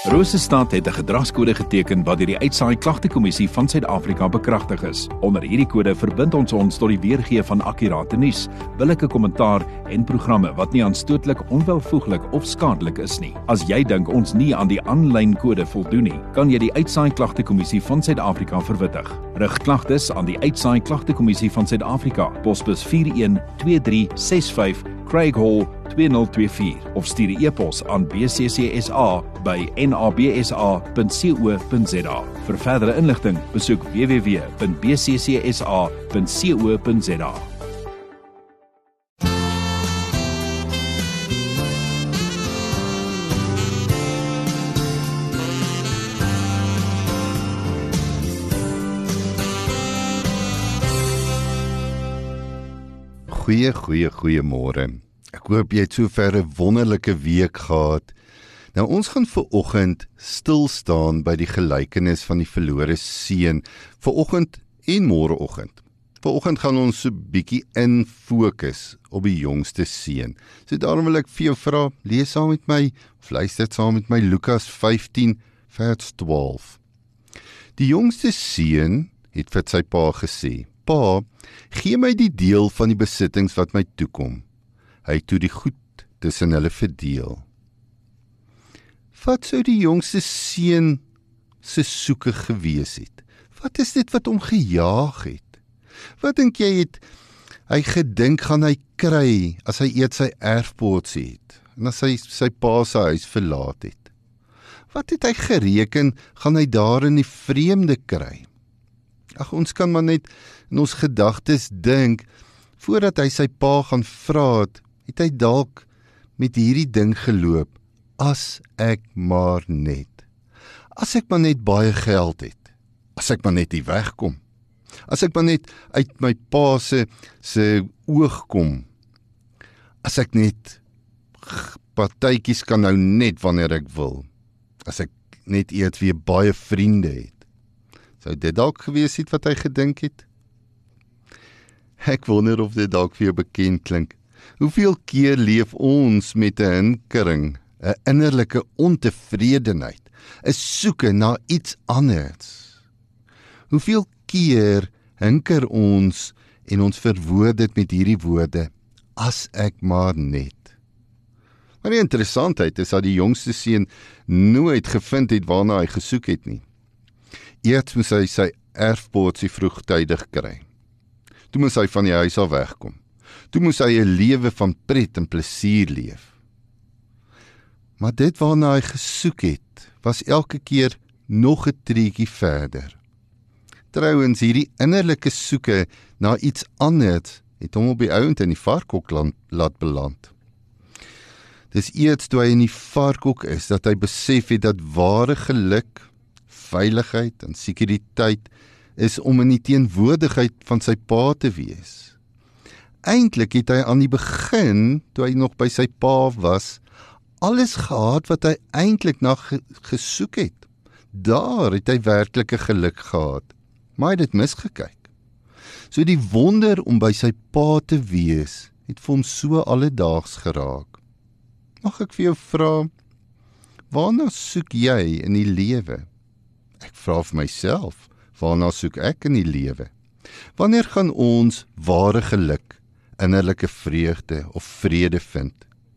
Rosestad het 'n gedragskode geteken wat deur die Uitsaai Klagtekommissie van Suid-Afrika bekragtig is. Onder hierdie kode verbind ons tot die weergee van akkurate nuus, billike kommentaar en programme wat nie aanstootlik, onwelvoeglik of skadelik is nie. As jy dink ons nie aan die aanlyn kode voldoen nie, kan jy die Uitsaai Klagtekommissie van Suid-Afrika verwittig. Rig klagtes aan die Uitsaai Klagtekommissie van Suid-Afrika, posbus 412365 Craig Hall 2024 of stuur 'n e-pos aan bccsa@nabsa.co.za. Vir verdere inligting, besoek www.bccsa.co.za. Goeiemôre. Ek hoop jy het sover 'n wonderlike week gehad. Nou ons gaan vanoggend stil staan by die gelykenis van die verlore seun, vanoggend en môreoggend. Vanoggend gaan ons so bietjie in fokus op die jongste seun. So daarom wil ek vir jou vra, lees saam met my, of luister saam met my Lukas 15 vers 12. Die jongste seun het vir sy pa gesê: "Pa, gee my die deel van die besittings wat my toekom." Hy het toe die goed tussen hulle verdeel. Wat sou die jongste seun se soeke gewees het? Wat is dit wat hom gejaag het? Wat dink jy het hy gedink gaan hy kry as hy eers sy erfporsie het en as hy sy pa se huis verlaat het? Wat het hy gereken gaan hy daar in die vreemde kry? Ag, ons kan maar net in ons gedagtes dink, voordat hy sy pa gaan vra het hy dalk met hierdie ding geloop: as ek maar net baie geld het, as ek maar net hier wegkom, as ek maar net uit my pa se oog kom, as ek net partytjies kan nou net wanneer ek wil, as ek net eers weer baie vriende het. Sou dit dalk gewees het wat hy gedink het? Ek wonder of dit dalk vir jou bekend klink. Hoeveel keer leef ons met 'n hinkering, 'n innerlike ontevredenheid, 'n soeke na iets anders? Hoeveel keer hinker ons en ons verwoord dit met hierdie woorde: as ek maar net. Maar die interessantheid is dat die jongste seun nooit gevind het waarna hy gesoek het nie. Eers moes hy sy erfporsie vroegtydig kry. Toe moes hy van die huis af wegkom. Toe moes hy 'n lewe van pret en plesier leef. Maar dit waarna hy gesoek het, was elke keer nog 'n treetjie verder. Trouwens, hierdie innerlike soeke na iets anders het hom op die ouend in die varkhok laat beland. Dis eers toe hy in die varkhok is, dat hy besef het dat ware geluk, veiligheid en sekuriteit is om in die teenwoordigheid van sy pa te wees. Eintlik het hy aan die begin, toe hy nog by sy pa was, alles gehad wat hy eintlik na gesoek het. Daar het hy werklike geluk gehad, maar hy het dit misgekyk. So die wonder om by sy pa te wees, het vir hom so alledaags geraak. Mag ek vir jou vra, waarna soek jy in die lewe? Ek vra vir myself, waarna soek ek in die lewe? Wanneer gaan ons ware geluk, innerlike vreugde of vrede vind?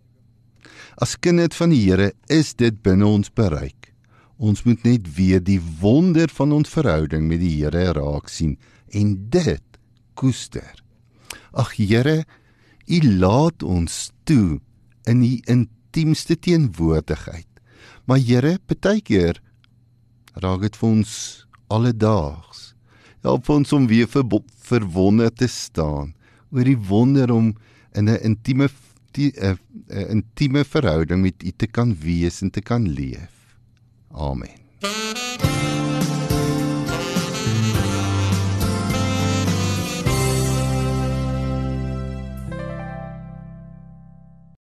As kind van die Here is dit binne ons bereik. Ons moet net weer die wonder van ons verhouding met die Here raak sien en dit koester. Ag Here, U laat ons toe in die intiemste teenwoordigheid. Maar Here, partykeer raak dit vir ons alledaags. Help ons om weer verwonderd te staan oor die wonder om in 'n intieme verhouding met U te kan wees en te kan leef. Amen.